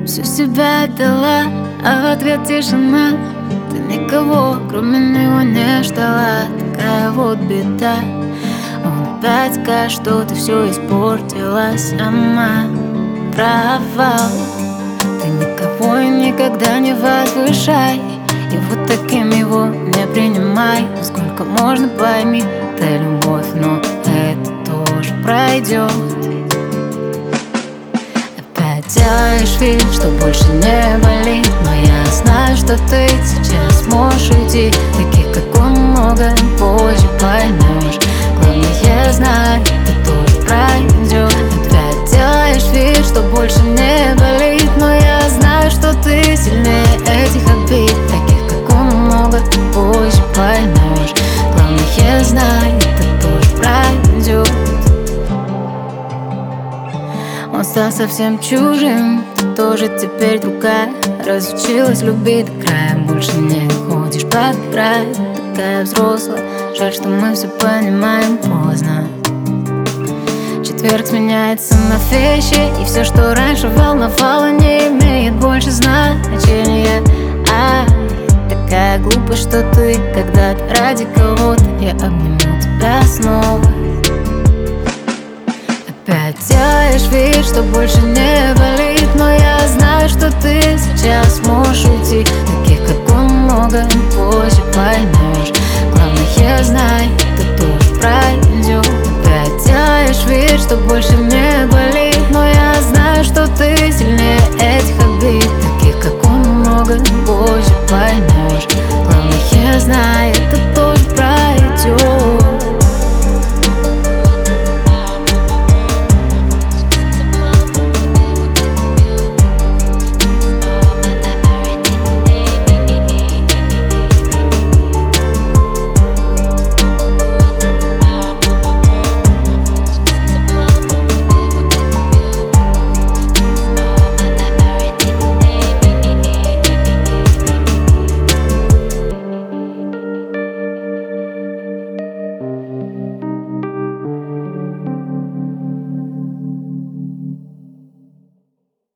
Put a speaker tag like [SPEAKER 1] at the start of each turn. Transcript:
[SPEAKER 1] Всю себя отдала, а в ответ тишина. Ты никого, кроме него, не ждала. Такая вот беда. Он опять скажет, что ты все испортила сама. Провал. Ты никого и никогда не возвышай, и вот таким его не принимай. Сколько можно, пойми, это любовь, но это тоже пройдет. Опять делаешь вид, что больше не болит, но я знаю, что ты сейчас можешь уйти. Таких, как он, много позже поймешь. Главное, знай, это тоже пройдет. Опять делаешь вид, что больше не болит, но я знаю, что ты сильнее этих обид. Таких, как он, много позже поймешь. Главное, знай, это тоже пройдет. Он стал совсем чужим, ты тоже теперь другая. Разучилась любить до края, больше не ходишь под край. Такая взрослая, жаль, что мы все понимаем поздно. Четверг сменяется на вещи, и все, что раньше волновало, не имеет больше значения. Такая глупая, что ты когда-то ради кого-то. Я обниму тебя снова. Опять делаешь вид, что больше не болит, но я знаю, что ты сейчас можешь уйти. Таких, как он, много позже поймешь. Главное, знай, это тоже пройдет. Опять делаешь вид, что больше не